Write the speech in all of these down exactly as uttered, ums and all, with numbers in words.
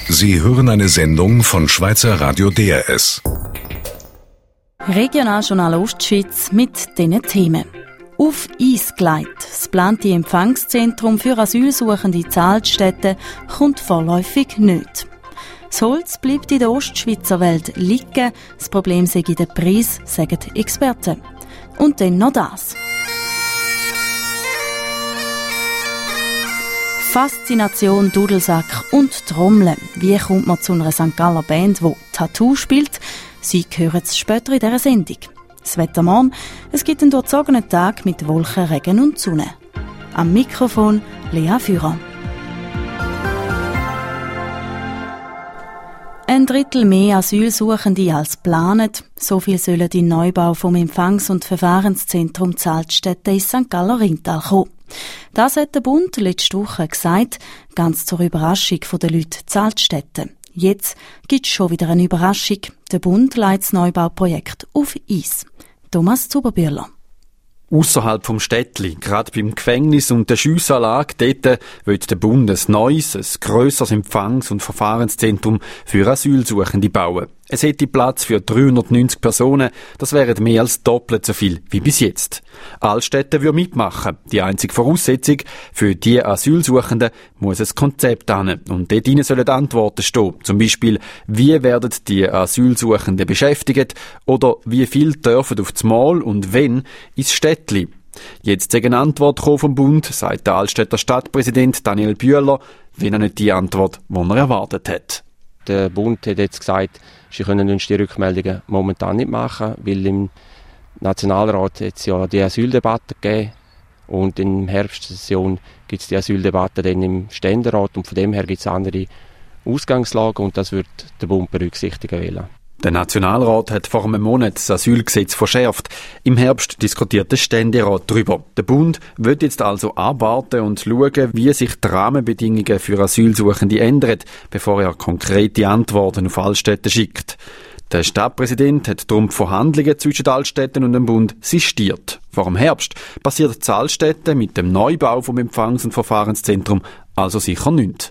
Sie hören eine Sendung von Schweizer Radio D R S. Regionaljournal Ostschweiz mit diesen Themen. Auf Eis gelegt. Das geplante Empfangszentrum für Asylsuchende in Zeltstätten kommt vorläufig nicht. Das Holz bleibt in der Ostschweizer Welt liegen. Das Problem sei der Preis, sagen Experten. Und dann noch das. Faszination, Dudelsack und Trommeln. Wie kommt man zu einer Sankt Galler Band, die Tattoo spielt? Sie hören es später in dieser Sendung. Das Wetter morgen, es gibt einen durchzogenen Tag mit Wolken, Regen und Sonne. Am Mikrofon Lea Führer. Ein Drittel mehr Asylsuchende als geplant. So viel sollen in Neubau vom Empfangs- und Verfahrenszentrum Zeltstätten in Sankt Galler Rintal kommen. Das hat der Bund letzte Woche gesagt, ganz zur Überraschung der Leute Zeltstätten. Jetzt gibt es schon wieder eine Überraschung. Der Bund legt das Neubauprojekt auf Eis. Thomas Zuberbühler. Ausserhalb vom Städtli, gerade beim Gefängnis und der Schiessanlage, dort will der Bund ein neues, ein grösseres Empfangs- und Verfahrenszentrum für Asylsuchende bauen. Es hätte Platz für dreihundertneunzig Personen, das wären mehr als doppelt so viel wie bis jetzt. Altstädte würde mitmachen. Die einzige Voraussetzung für die Asylsuchenden muss ein Konzept haben. Und dort hinein sollen Antworten stehen. Zum Beispiel, wie werden die Asylsuchenden beschäftigt oder wie viel dürfen auf das Mal und wenn ins Städtli. Jetzt ist eine Antwort vom Bund, sagt der Altstädter Stadtpräsident Daniel Bühler, wenn er nicht die Antwort, die er erwartet hat. Der Bund hat jetzt gesagt, sie können uns die Rückmeldungen momentan nicht machen, weil im Nationalrat hat es ja die Asyldebatte gegeben und in der Herbstsession gibt es die Asyldebatte dann im Ständerat und von dem her gibt es andere Ausgangslagen und das wird der Bund berücksichtigen wollen. Der Nationalrat hat vor einem Monat das Asylgesetz verschärft. Im Herbst diskutiert der Ständerat darüber. Der Bund wird jetzt also abwarten und schauen, wie sich die Rahmenbedingungen für Asylsuchende ändern, bevor er konkrete Antworten auf Altstädte schickt. Der Stadtpräsident hat darum die Verhandlungen zwischen Altstädten und dem Bund sistiert. Vor dem Herbst passiert in Altstädten mit dem Neubau vom Empfangs- und Verfahrenszentrum also sicher nichts.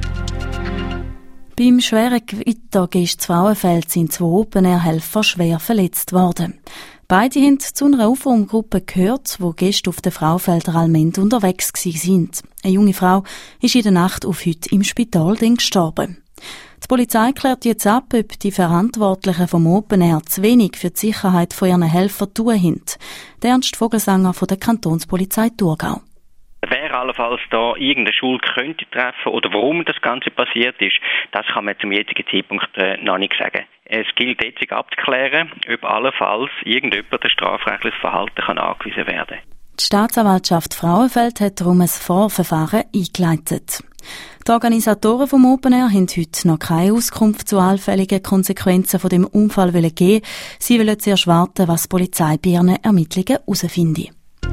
Beim schweren Gewitter gestern Frauenfeld sind zwei Open-Air-Helfer schwer verletzt worden. Beide haben zu einer Aufräumgruppe gehört, wo Gäste auf der Frauenfelder Allmend unterwegs waren. Eine junge Frau ist in der Nacht auf heute im Spital gestorben. Die Polizei klärt jetzt ab, ob die Verantwortlichen vom Open Air zu wenig für die Sicherheit von ihren Helfern tun haben. Der Ernst Vogelsanger von der Kantonspolizei Thurgau. Wer allenfalls da irgendeine Schule könnte treffen oder warum das Ganze passiert ist, das kann man zum jetzigen Zeitpunkt äh, noch nicht sagen. Es gilt jetzt abzuklären, ob allenfalls irgendjemand ein strafrechtliches Verhalten kann angewiesen werden. Die Staatsanwaltschaft Frauenfeld hat darum ein Vorverfahren eingeleitet. Die Organisatoren vom Open Air haben heute noch keine Auskunft zu allfälligen Konsequenzen von dem Unfall geben. Sie wollen zuerst warten, was die Polizei bei ihren Ermittlungen herausfindet.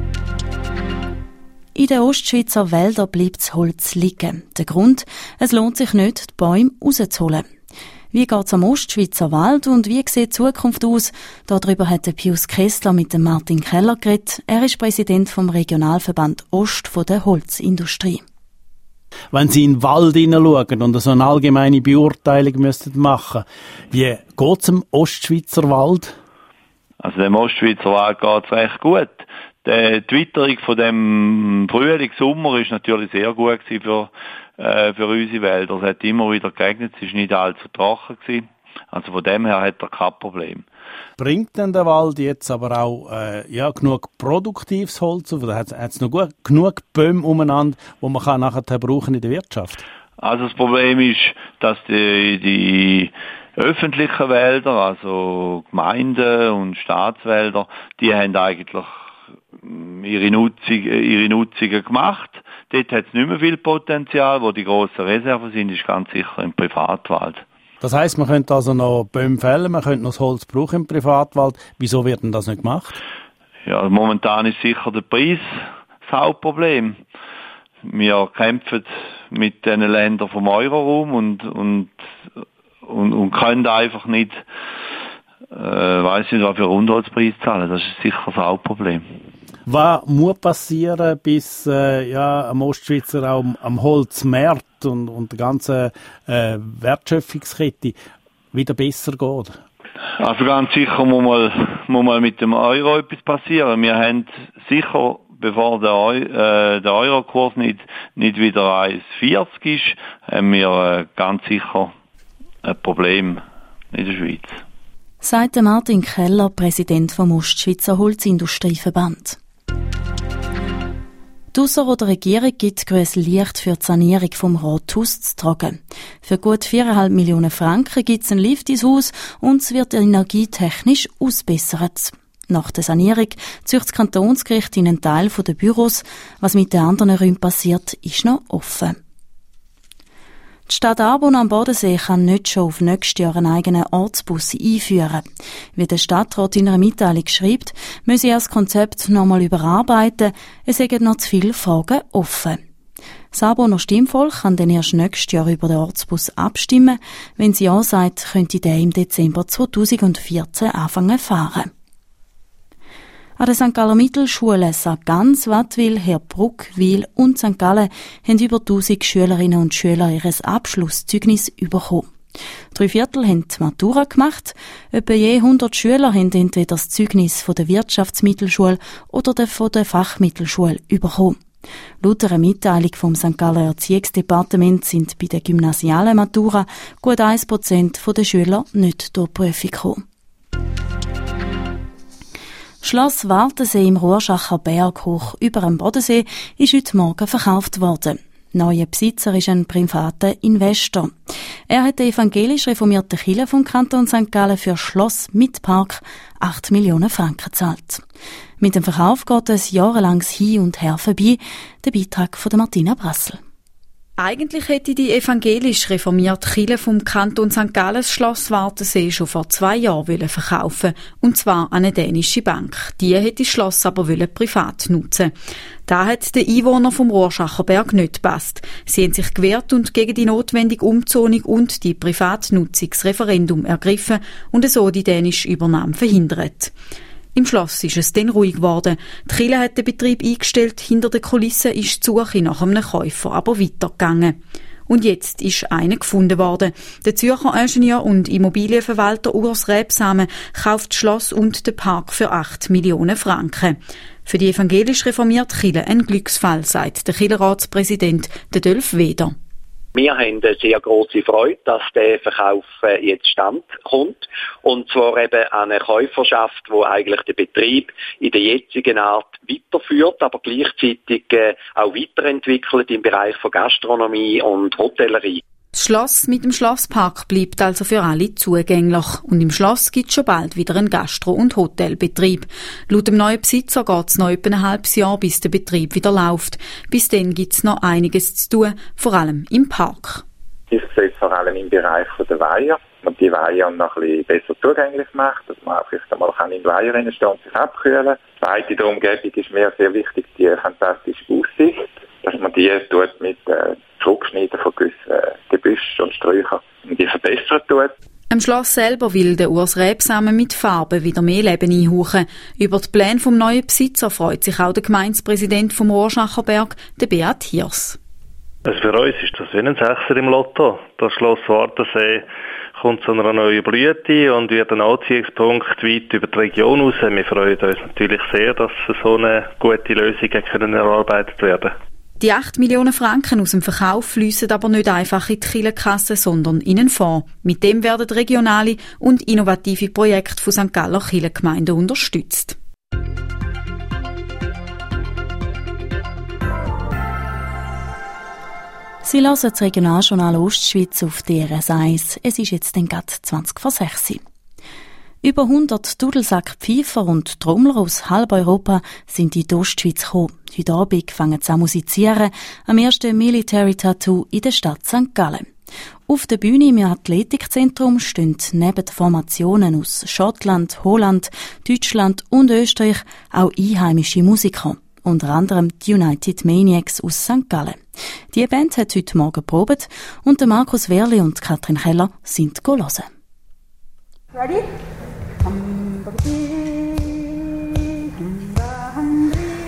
In den Ostschweizer Wäldern bleibt das Holz liegen. Der Grund? Es lohnt sich nicht, die Bäume rauszuholen. Wie geht es am Ostschweizer Wald und wie sieht die Zukunft aus? Darüber hat Pius Kessler mit dem Martin Keller geredet. Er ist Präsident vom Regionalverband Ost von der Holzindustrie. Wenn Sie in den Wald hineinschauen und so eine allgemeine Beurteilung müssten machen, wie geht es im Ostschweizer Wald? Also dem Ostschweizer Wald geht es recht gut. Die Witterung von dem Frühling, Sommer ist natürlich sehr gut gewesen für, äh, für unsere Wälder. Es hat immer wieder geregnet, es ist nicht allzu trocken gewesen. Also von dem her hat er kein Problem. Bringt denn der Wald jetzt aber auch äh, ja, genug produktives Holz auf? Oder hat es noch gut, genug Bäume umeinander, die man kann nachher brauchen in der Wirtschaft? Also das Problem ist, dass die, die öffentlichen Wälder, also Gemeinden und Staatswälder, die haben eigentlich ihre, Nutzung, ihre Nutzungen gemacht. Dort hat es nicht mehr viel Potenzial. Wo die grossen Reserven sind, ist ganz sicher im Privatwald. Das heisst, man könnte also noch Bäume fällen, man könnte noch das Holz brauchen im Privatwald. Wieso wird denn das nicht gemacht? Ja, momentan ist sicher der Preis das Hauptproblem. Wir kämpfen mit den Ländern vom Euroraum und, und, und, und können einfach nicht, äh, weiss nicht, was für Rundholzpreis zahlen. Das ist sicher das Hauptproblem. Was muss passieren, bis äh, ja, am Ostschweizer auch am, am Holzmarkt und, und der ganzen äh, Wertschöpfungskette wieder besser geht? Also ganz sicher muss mal, muss mal mit dem Euro etwas passieren. Wir haben sicher, bevor der, Eu, äh, der Euro-Kurs nicht, nicht wieder eins Komma vierzig ist, haben wir äh, ganz sicher ein Problem in der Schweiz. Sagt Martin Keller, Präsident vom Ostschweizer Holzindustrieverband. Die Ausser- der Regierung gibt grünes Licht für die Sanierung vom Rathaus zu tragen. Für gut viereinhalb Millionen Franken gibt es einen Lift ins Haus und es wird energietechnisch ausbessert. Nach der Sanierung zieht das Kantonsgericht in einen Teil der Büros. Was mit den anderen Räumen passiert, ist noch offen. Die Stadt Arbon am Bodensee kann nicht schon auf nächstes Jahr einen eigenen Ortsbus einführen. Wie der Stadtrat in einer Mitteilung schreibt, müsse er das Konzept noch einmal überarbeiten. Es seien noch zu viele Fragen offen. Das Arboner Stimmvolk kann dann erst nächstes Jahr über den Ortsbus abstimmen. Wenn sie ja sagt, könnte der im Dezember zweitausendvierzehn anfangen fahren. An der Sankt Galler Mittelschule Sankt Gans, Wattwil, Herbruck, Wil und Sankt Gallen haben über tausend Schülerinnen und Schüler ihr Abschlusszeugnis bekommen. Drei Viertel haben die Matura gemacht. Etwa je hundert Schüler haben entweder das Zeugnis von der Wirtschaftsmittelschule oder von der Fachmittelschule bekommen. Laut einer Mitteilung vom Sankt Galler Erziehungsdepartement sind bei der gymnasialen Matura gut ein Prozent der Schüler nicht durch die Prüfung gekommen. Schloss Wartensee im Rorschacher Berg hoch über dem Bodensee ist heute Morgen verkauft worden. Neuer Besitzer ist ein privater Investor. Er hat der evangelisch reformierte Kirche vom Kanton Sankt Gallen für Schloss mit Park acht Millionen Franken gezahlt. Mit dem Verkauf geht es jahrelanges Hin und Her vorbei. Der Beitrag von Martina Brassel. Eigentlich hätte die evangelisch reformierte Kirche vom Kanton Sankt Gallen das Schloss Wartensee schon vor zwei Jahren verkaufen, und zwar an eine dänische Bank. Die hätte das Schloss aber privat nutzen. Da hat den Einwohnern vom Rorschacher Berg nicht gepasst. Sie haben sich gewehrt und gegen die notwendige Umzonung und die Privatnutzung das Referendum ergriffen und so die dänische Übernahme verhindert. Im Schloss ist es dann ruhig geworden. Die Kirche hat den Betrieb eingestellt, hinter den Kulissen ist die Suche nach einem Käufer aber weitergegangen. Und jetzt ist einer gefunden worden. Der Zürcher Ingenieur und Immobilienverwalter Urs Rebsamen kauft das Schloss und den Park für acht Millionen Franken. Für die evangelisch reformierte Kirche ein Glücksfall, sagt der Kirchenratspräsident Dölf Weder. Wir haben eine sehr grosse Freude, dass der Verkauf jetzt stand kommt. Und zwar eben an eine Käuferschaft, die eigentlich den Betrieb in der jetzigen Art weiterführt, aber gleichzeitig auch weiterentwickelt im Bereich von Gastronomie und Hotellerie. Das Schloss mit dem Schlosspark bleibt also für alle zugänglich. Und im Schloss gibt es schon bald wieder einen Gastro- und Hotelbetrieb. Laut dem neuen Besitzer geht es noch etwa ein halbes Jahr, bis der Betrieb wieder läuft. Bis dann gibt es noch einiges zu tun, vor allem im Park. Ich sehe es vor allem im Bereich der Weiher. Und die Weiher noch ein bisschen besser zugänglich macht, dass man auch vielleicht einmal in den Weiher stehen und sich abkühlen kann. Zweite in der Umgebung ist mir sehr wichtig, die fantastische Aussicht, dass man die tut mit äh, Zurückschneiden von gewissen äh, Gebüschen und Sträuchern und die verbessern tut. Am Schloss selber will der Urs Rebsamen mit Farben wieder mehr Leben einhauchen. Über die Pläne vom neuen Besitzer freut sich auch der Gemeindepräsident vom Rorschacher Berg, der Beat Hirs. Also für uns ist das wie ein Sechser im Lotto. Das Schloss Wartensee kommt zu einer neuen Blüte und wird ein Anziehungspunkt weit über die Region raus. Wir freuen uns natürlich sehr, dass so eine gute Lösung können erarbeitet werden. Die acht Millionen Franken aus dem Verkauf fließen aber nicht einfach in die Kirchenkasse, sondern in einen Fonds. Mit dem werden regionale und innovative Projekte von Sankt Galler Kirchengemeinden unterstützt. Sie hören das Regionaljournal Ostschweiz auf D R S eins. Es ist jetzt dann gerade zwanzig vor sechs. Über hundert Dudelsack-Pfeifer und Trommler aus halb Europa sind in die Ostschweiz gekommen. Heute Abend fangen sie an musizieren am ersten Military Tattoo in der Stadt Sankt Gallen. Auf der Bühne im Athletikzentrum stehen neben Formationen aus Schottland, Holland, Deutschland und Österreich auch einheimische Musiker. Unter anderem die United Maniacs aus Sankt Gallen. Die Band hat heute Morgen probiert und der Markus Werli und Katrin Keller sind hören. Ready?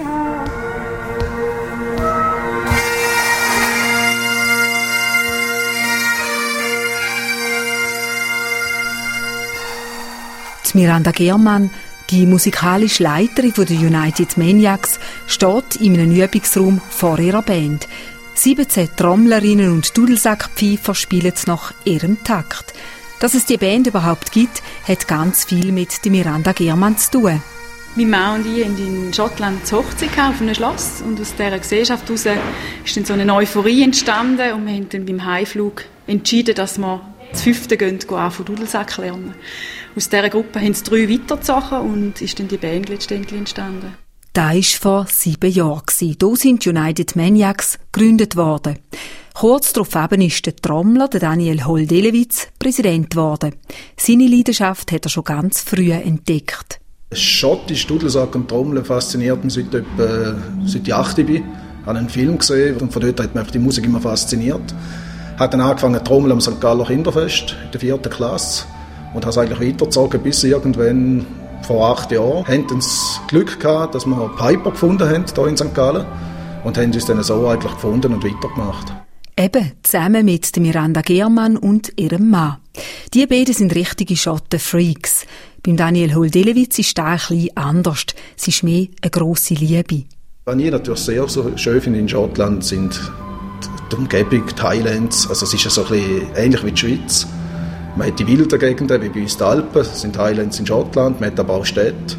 Die Miranda Gehrmann, die musikalische Leiterin der United Maniacs, steht in einem Übungsraum vor ihrer Band. siebzehn Trommlerinnen und Dudelsackpfeifer spielen nach ihrem Takt. Dass es die Band überhaupt gibt, hat ganz viel mit der Miranda Gehrmann zu tun. Mein Mann und ich haben in Schottland eine Hochzeit auf einem Schloss und aus dieser Gesellschaft heraus ist dann so eine Euphorie entstanden und wir haben dann beim Heimflug entschieden, dass wir das fünfte gehen, gehen auch von Dudelsack lernen. Aus dieser Gruppe haben es drei weitergezogen und ist dann die Band letztendlich entstanden. Das war vor sieben Jahren. Hier sind die United Maniacs gegründet worden. Kurz darauf eben ist der Trommler, der Daniel Holdelewitz, Präsident geworden. Seine Leidenschaft hat er schon ganz früh entdeckt. Schottisch, Dudelsack und Trommeln fasziniert mich seit, etwa, seit ich acht bin. Ich habe einen Film gesehen und von dort hat mich die Musik immer fasziniert. Ich habe dann angefangen zu trommeln am Sankt Galler Kinderfest in der vierten Klasse und habe es eigentlich weitergezogen bis irgendwann vor acht Jahren. Wir hatten das Glück gehabt, dass wir Piper gefunden haben hier in Sankt Gallen und haben uns dann so eigentlich gefunden und weitergemacht. Eben, zusammen mit Miranda Gehrmann und ihrem Mann. Die beiden sind richtige Schotten-Freaks. Beim Daniel Holdelewitz ist das ein bisschen anders. Es ist mehr eine grosse Liebe. Was ich natürlich sehr so schön finde in Schottland sind die Umgebung, die Highlands. Also es ist ja so ein bisschen ähnlich wie die Schweiz. Man hat die wilden Gegenden, wie bei uns die Alpen, das sind Highlands in Schottland, man hat aber auch Städte.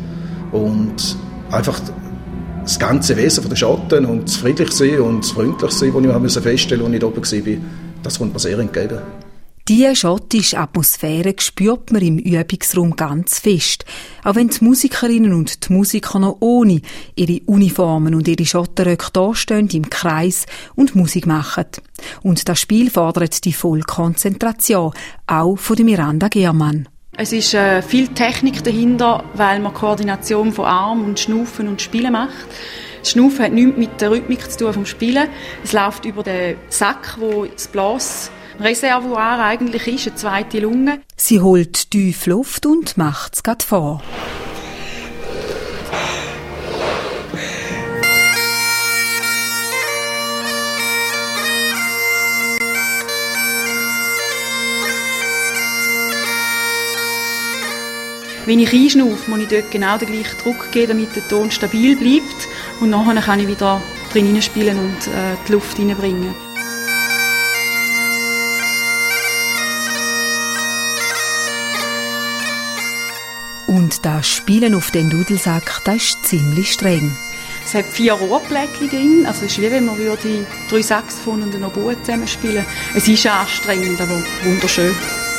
Und einfach das ganze Wesen der Schotten und das Friedlichsein und das Freundlichsein, das ich feststellen musste, als ich oben war, das kommt mir sehr entgegen. Diese schottische Atmosphäre spürt man im Übungsraum ganz fest. Auch wenn die Musikerinnen und die Musiker noch ohne ihre Uniformen und ihre Schottenröcke da stehen im Kreis und Musik machen. Und das Spiel fordert die Vollkonzentration, auch von der Miranda Gehrmann. Es ist äh, viel Technik dahinter, weil man Koordination von Arm und Schnaufen und Spielen macht. Das Schnaufen hat nichts mit der Rhythmik zu tun vom Spielen. Es läuft über den Sack, wo das Blas Reservoir eigentlich ist, eine zweite Lunge. Sie holt tief Luft und macht es gerade vor. Wenn ich einschnaufe, muss ich dort genau den gleichen Druck geben, damit der Ton stabil bleibt. Und nachher kann ich wieder drin spielen und äh, die Luft reinbringen. Und das Spielen auf dem Dudelsack, das ist ziemlich streng. Es hat vier Rohrplättchen drin, also es ist wie wenn man würde drei Saxophone und ein Oboe zusammenspielen. Es ist anstrengend, aber wunderschön.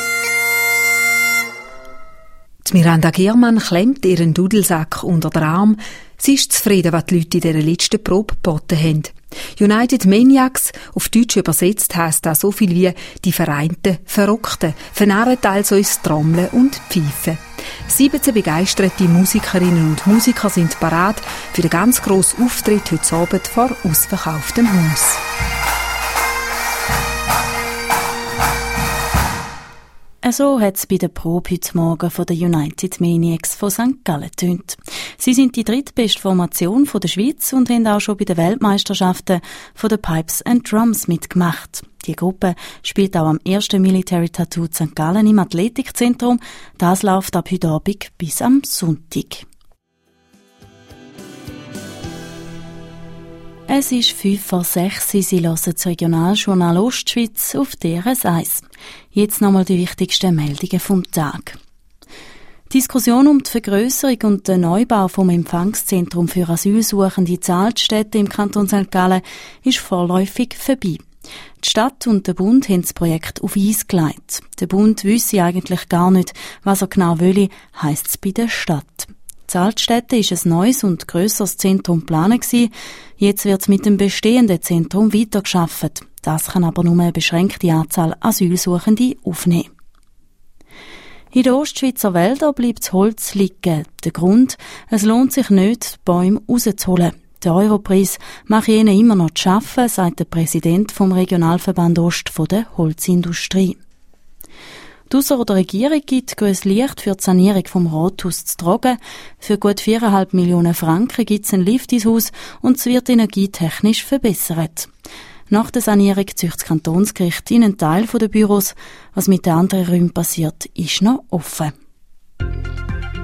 Die Miranda Gehrmann klemmt ihren Dudelsack unter den Arm. Sie ist zufrieden, was die Leute in dieser letzten Probe geboten haben. United Maniacs, auf Deutsch übersetzt, heisst das so viel wie die Vereinten Verrückten, vernarrt also ins Trommeln und Pfeifen. siebzehn begeisterte Musikerinnen und Musiker sind parat für den ganz grossen Auftritt heute Abend vor ausverkauftem Haus. So hat es bei der Probe heute Morgen von den United Maniacs von Sankt Gallen getönt. Sie sind die drittbeste Formation von der Schweiz und haben auch schon bei den Weltmeisterschaften von den Pipes and Drums mitgemacht. Die Gruppe spielt auch am ersten Military Tattoo Sankt Gallen im Athletikzentrum. Das läuft ab heute Abend bis am Sonntag. Es ist fünf vor sechs. Sie hören das Regionaljournal Ostschweiz auf D R S eins. Jetzt nochmal die wichtigsten Meldungen vom Tag. Die Diskussion um die Vergrösserung und den Neubau vom Empfangszentrum für Asylsuchende in Zaltstätten im Kanton Sankt Gallen ist vorläufig vorbei. Die Stadt und der Bund haben das Projekt auf Eis gelegt. Der Bund wisse eigentlich gar nicht, was er genau will, heisst es bei der Stadt. Zaltstätten ist ein neues und grösseres Zentrum geplant gewesen. Jetzt wird mit dem bestehenden Zentrum weitergearbeitet. Das kann aber nur eine beschränkte Anzahl Asylsuchende aufnehmen. In den Ostschweizer Wäldern bleibt das Holz liegen. Der Grund, es lohnt sich nicht, die Bäume rauszuholen. Der Europreis mache ihnen immer noch zu arbeiten, sagt der Präsident vom Regionalverband Ost von der Holzindustrie. Die Ausser- Regierung gibt grünes Licht für die Sanierung vom Rathaus zu Trogen. Für gut viereinhalb Millionen Franken gibt es einen Lift ins Haus und es wird energietechnisch verbessert. Nach der Sanierung zieht das Kantonsgericht in einen Teil der Büros. Was mit den anderen Räumen passiert, ist noch offen.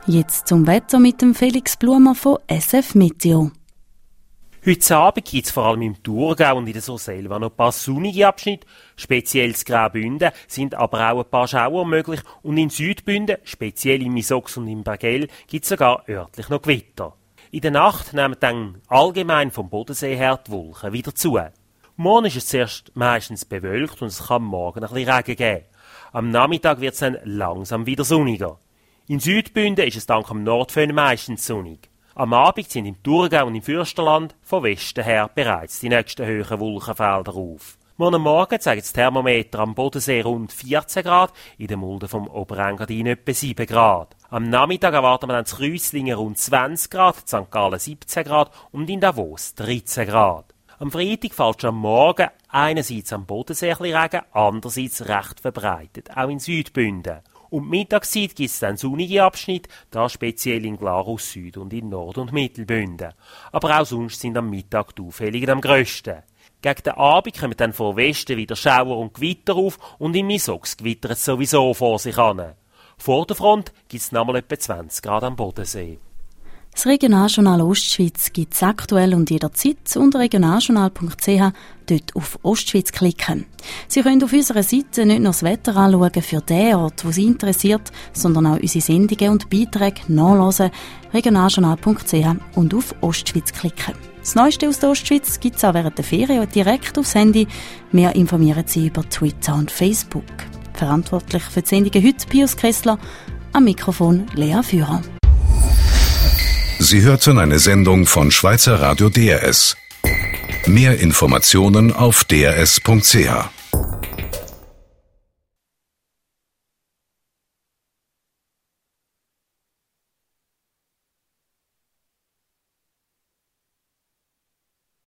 Jetzt zum Wetter mit dem Felix Blumer von S F Meteo. Heute Abend gibt es vor allem im Thurgau und in der Surselva noch ein paar sonnige Abschnitte. Speziell in Graubünden sind aber auch ein paar Schauer möglich. Und in Südbünden, speziell in Misox und im Bergell, gibt es sogar örtlich noch Gewitter. In der Nacht nehmen dann allgemein vom Bodensee her die Wolken wieder zu. Morgen ist es zuerst meistens bewölkt und es kann morgen ein bisschen Regen geben. Am Nachmittag wird es dann langsam wieder sonniger. In Südbünden ist es dank am Nordföhn meistens sonnig. Am Abend sind im Thurgau und im Fürstenland von Westen her bereits die nächsten hohen Wolkenfelder auf. Morgen Morgen zeigen das Thermometer am Bodensee rund vierzehn Grad, in der Mulde vom Oberengadin etwa sieben Grad. Am Nachmittag erwarten wir dann in Rüsslingen rund zwanzig Grad, in Sankt Gallen siebzehn Grad und in Davos dreizehn Grad. Am Freitag fällt schon am Morgen einerseits am Bodensee ein bisschen Regen, andererseits recht verbreitet, auch in Südbünden. Um die Mittagszeit gibt es dann sonnige Abschnitte, da speziell in Glarus Süd und in Nord- und Mittelbünden. Aber auch sonst sind am Mittag die Auffälligen am grössten. Gegen den Abend kommen dann vor Westen wieder Schauer und Gewitter auf und in Misox gewittert es sowieso vor sich hin. Vor der Front gibt es nochmal etwa zwanzig Grad am Bodensee. Das Regionaljournal Ostschweiz gibt es aktuell und jederzeit unter regionaljournal punkt c h, dort auf Ostschweiz klicken. Sie können auf unserer Seite nicht nur das Wetter anschauen für den Ort, der Sie interessiert, sondern auch unsere Sendungen und Beiträge nachlesen, regionaljournal punkt c h und auf Ostschweiz klicken. Das Neueste aus der Ostschweiz gibt es auch während der Ferien direkt aufs Handy. Wir informieren Sie über Twitter und Facebook. Verantwortlich für die Sendungen heute Pius Kessler, am Mikrofon Lea Führer. Sie hörten eine Sendung von Schweizer Radio D R S. Mehr Informationen auf d r s punkt c h.